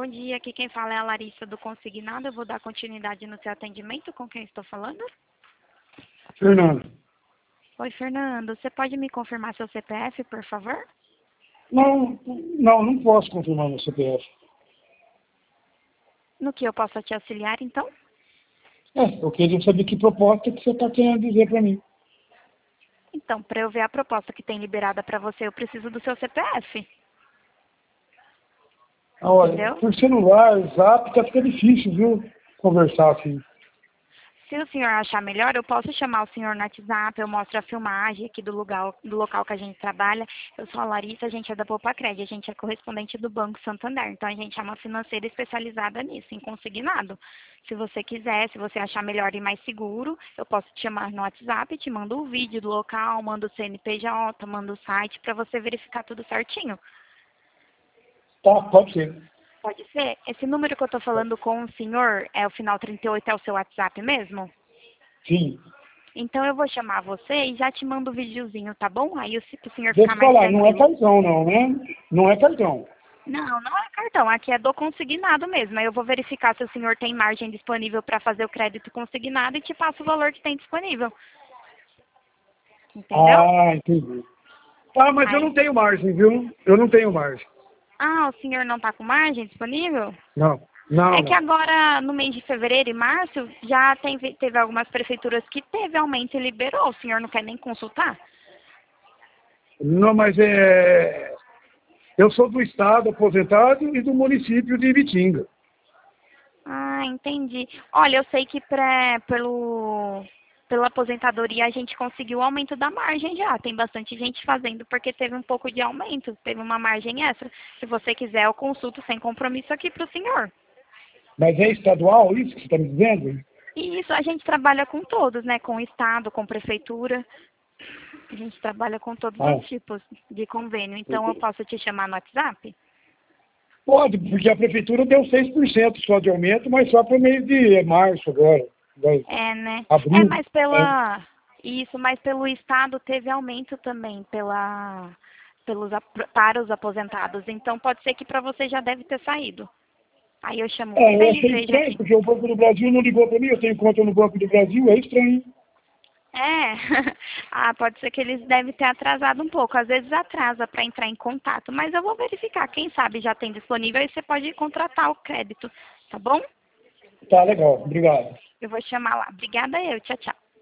Bom dia, aqui quem fala é a Larissa do Consignado. Eu vou dar continuidade no seu atendimento. Com quem estou falando? Fernando. Oi, Fernando. Você pode me confirmar seu CPF, por favor? Não posso confirmar meu CPF. No que eu possa te auxiliar, então? Eu queria saber que proposta que você está querendo dizer para mim. Então, para eu ver a proposta que tem liberada para você, eu preciso do seu CPF. Olha, Entendeu? por celular, zap, tá ficando difícil, viu? Conversar assim. Se o senhor achar melhor, eu posso chamar o senhor no WhatsApp, eu mostro a filmagem aqui do local que a gente trabalha. Eu sou a Larissa, a gente é da Poupa-Cred, a gente é correspondente do Banco Santander. Então, a gente é uma financeira especializada nisso, em consignado. Se você quiser, se você achar melhor e mais seguro, eu posso te chamar no WhatsApp, te mando o vídeo do local, mando o CNPJ, mando o site, para você verificar tudo certinho. Tá, pode ser. Pode ser? Esse número que eu estou falando com o senhor, é o final 38, é o seu WhatsApp mesmo? Sim. Então eu vou chamar você e já te mando o videozinho, tá bom? Aí o senhor Deixa ficar eu mais falar, não é tranquilo. cartão não, né? Não é cartão. Não, não é cartão, aqui é do consignado mesmo. Aí eu vou verificar se o senhor tem margem disponível para fazer o crédito consignado e te passo o valor que tem disponível. Entendeu? Ah, entendi. Ah, mas eu Aí, não tenho margem, viu? Eu não tenho margem. o senhor não está com margem disponível? Não. É que agora, no mês de fevereiro e março, já teve algumas prefeituras que teve aumento e liberou. O senhor não quer nem consultar? Não, mas eu sou do estado aposentado e do município de Ibitinga. Ah, entendi. Olha, eu sei que pela aposentadoria a gente conseguiu o aumento da margem já. Tem bastante gente fazendo porque teve um pouco de aumento, teve uma margem extra. Se você quiser, eu consulto sem compromisso aqui para o senhor. Mas é estadual isso que você está me dizendo? E isso a gente trabalha com todos, né? Com o Estado, com prefeitura. A gente trabalha com todos Ah, os tipos de convênio. Então eu posso te chamar no WhatsApp? pode, porque a prefeitura deu 6% só de aumento, mas só para o mês de março agora. É, né? É, Abril. mas mas pelo Estado teve aumento também para os aposentados. Então pode ser que para você já deve ter saído. Aí eu chamo você Eu e achei vejo estranho, aqui. porque o Banco do Brasil não ligou para mim, eu tenho conta no Banco do Brasil, é estranho. É, pode ser que eles devem ter atrasado um pouco. Às vezes atrasa para entrar em contato, mas eu vou verificar. Quem sabe já tem disponível e você pode contratar o crédito, tá bom? Tá, legal, obrigado. Eu vou chamar lá. Obrigada eu. Tchau, tchau.